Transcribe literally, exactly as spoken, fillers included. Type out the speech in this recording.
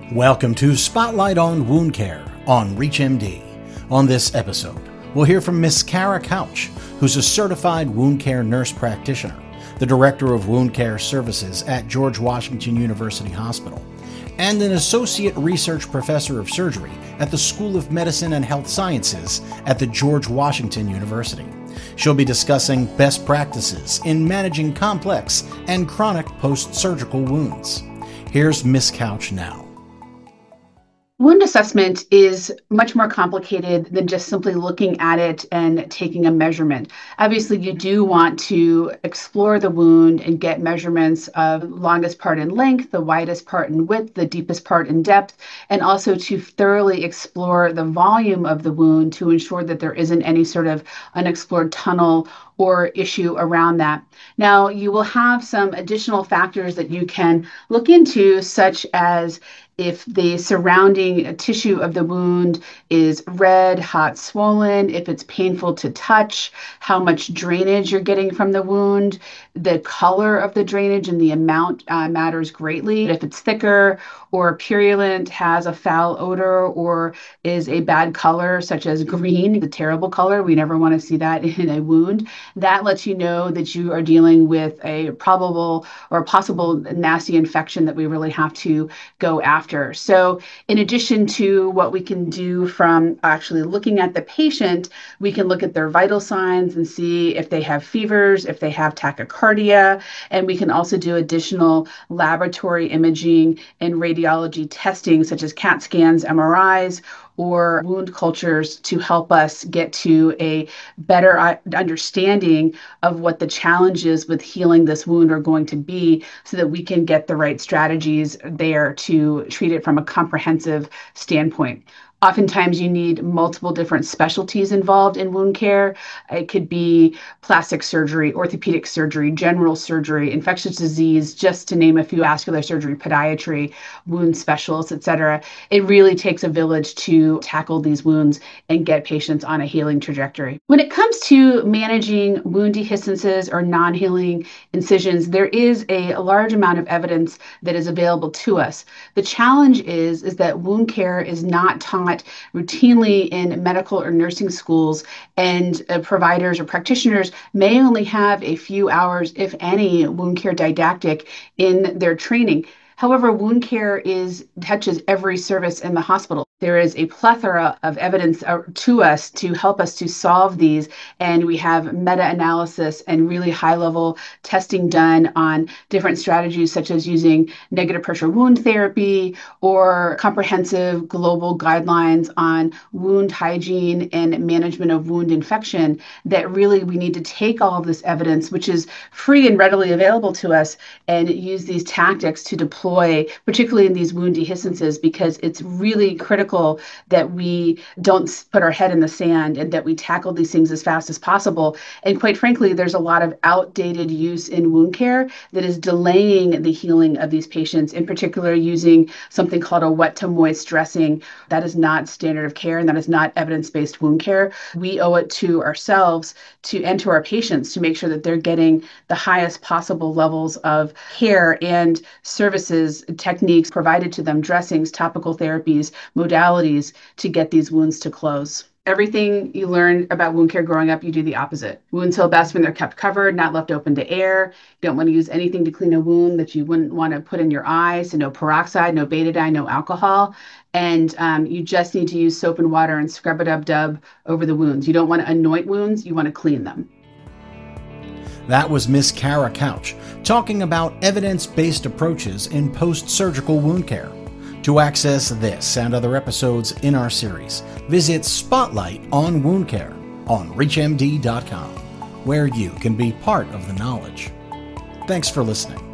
Welcome to Spotlight on Wound Care on ReachMD. On this episode, we'll hear from Miss Kara Couch, who's a certified wound care nurse practitioner, the Director of Wound Care Services at George Washington University Hospital, and an Associate Research Professor of Surgery at the School of Medicine and Health Sciences at the George Washington University. She'll be discussing best practices in managing complex and chronic post-surgical wounds. Here's Miss Couch now. Wound assessment is much more complicated than just simply looking at it and taking a measurement. Obviously, you do want to explore the wound and get measurements of longest part in length, the widest part in width, the deepest part in depth, and also to thoroughly explore the volume of the wound to ensure that there isn't any sort of unexplored tunnel or issue around that. Now, you will have some additional factors that you can look into, such as if the surrounding tissue of the wound is red, hot, swollen, if it's painful to touch, how much drainage you're getting from the wound, the color of the drainage and the amount uh, matters greatly. If it's thicker or purulent, has a foul odor, or is a bad color, such as green, the terrible color, we never want to see that in a wound, that lets you know that you are dealing with a probable or possible nasty infection that we really have to go after. So in addition to what we can do from actually looking at the patient, we can look at their vital signs and see if they have fevers, if they have tachycardia, and we can also do additional laboratory imaging and radiology testing, such as CAT scans, M R Is, or wound cultures to help us get to a better understanding of what the challenges with healing this wound are going to be, so that we can get the right strategies there to treat it from a comprehensive standpoint. Oftentimes you need multiple different specialties involved in wound care. It could be plastic surgery, orthopedic surgery, general surgery, infectious disease, just to name a few, vascular surgery, podiatry, wound specialists, et cetera. It really takes a village to tackle these wounds and get patients on a healing trajectory. When it comes to managing wound dehiscences or non-healing incisions, there is a large amount of evidence that is available to us. The challenge is, is that wound care is not taught routinely in medical or nursing schools, and uh, providers or practitioners may only have a few hours, if any, wound care didactic in their training. However, wound care is touches every service in the hospital. There is a plethora of evidence to us to help us to solve these, and we have meta-analysis and really high-level testing done on different strategies, such as using negative pressure wound therapy or comprehensive global guidelines on wound hygiene and management of wound infection, that really we need to take all of this evidence, which is free and readily available to us, and use these tactics to deploy, particularly in these wound dehiscences, because it's really critical that we don't put our head in the sand and that we tackle these things as fast as possible. And quite frankly, there's a lot of outdated use in wound care that is delaying the healing of these patients, in particular using something called a wet to moist dressing. That is not standard of care, and that is not evidence-based wound care. We owe it to ourselves to and to our patients to make sure that they're getting the highest possible levels of care and services, techniques provided to them, dressings, topical therapies, modalities, to get these wounds to close. Everything you learned about wound care growing up, you do the opposite. Wounds heal best when they're kept covered, not left open to air. You don't want to use anything to clean a wound that you wouldn't want to put in your eye. So no peroxide, no betadine, no alcohol. And um, you just need to use soap and water and scrub-a-dub-dub over the wounds. You don't want to anoint wounds, you want to clean them. That was Miss Kara Couch talking about evidence-based approaches in post-surgical wound care. To access this and other episodes in our series, visit Spotlight on Wound Care on reach M D dot com, where you can be part of the knowledge. Thanks for listening.